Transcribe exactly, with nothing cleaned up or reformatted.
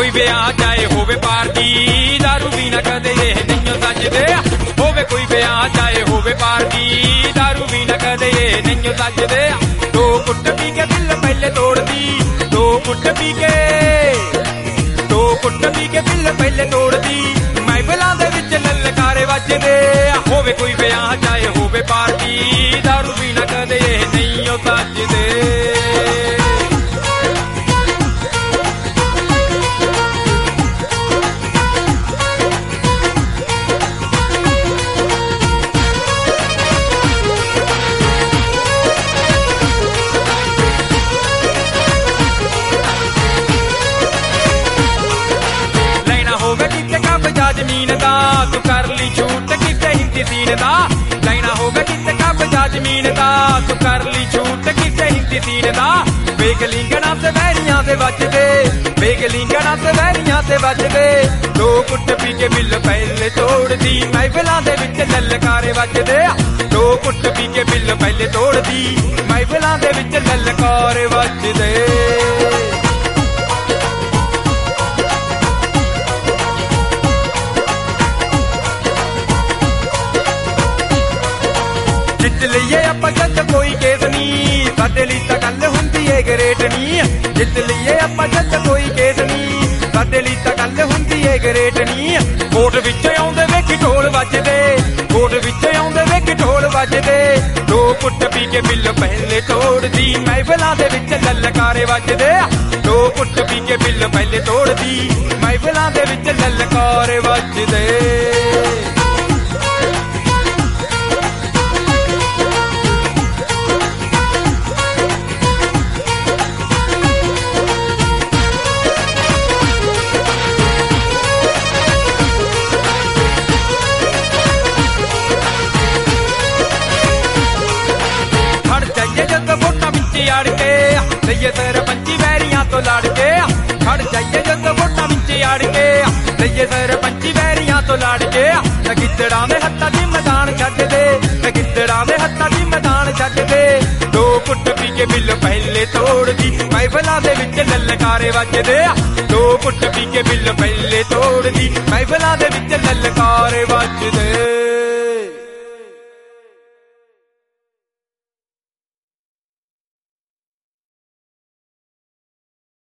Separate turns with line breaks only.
कोई ब्याह चाहे होवे पार्टी दारू बिना कदे ये नहीं सजदे होवे कोई ब्याह चाहे होवे पार्टी दारू बिना कदे ये नहीं सजदे दो कुट पी के दिल पहले तोड़ दी दो कुट पी के दो कुट पी के दिल पहले तोड़ दी महफिलां दे विच ललकारे वजदे होवे कोई ब्याह चाहे होवे पार्टी दारू बिना कदे ये नहीं सजदे जमीन दा तू कर ली छूट किते हिंदी सीन दा लेना होगा किते कब्जा जमीन दा तू कर ली छूट किते हिंदी सीन दा वेख लिंगना ते वैरियां ते बचदे वेख लिंगना ते वैरियां ते बचदे दो कुट पी के बिल पहले तोड़ दी महफिलां दे विच ललकारे वजदे दो कुट पी के बिल पहले तोड़ दी महफिलां दे विच ललकारे वजदे जित लईए आपां जज कोई केस नी साडे लई तां गल हुंदी ए ग्रेट नी जित लईए आपां जज कोई केस नी साडे लई तां गल हुंदी ए ग्रेट नी कोट विच आउंदे वेखी ढोल वजदे कोट विच आउंदे वेखी ढोल वजदे दो कुट पी के बिल पहले तोड़ दी महफिलां दे विच ललकारे वजदे दो कुट पी के बिल पहले तोड़ दी महफिलां दे विच ललकारे वजदे लईए सरपंची वैरियां तो लड़ के खड़ जाइए जद वोटां विच अड़ के लईए सरपंची वैरियां तो लड़ के गिद्दड़ां दे हत्थां च मैदान छड्ड दे गिद्दड़ां दे हत्थां च मैदान छड्ड दे दो कुट पी के बिल पहले तोड़ दी महफिलां दे विच ललकारे वजदे दो कुट पी के बिल पहले तोड़ दी महफिलां दे विच ललकारे वजदे।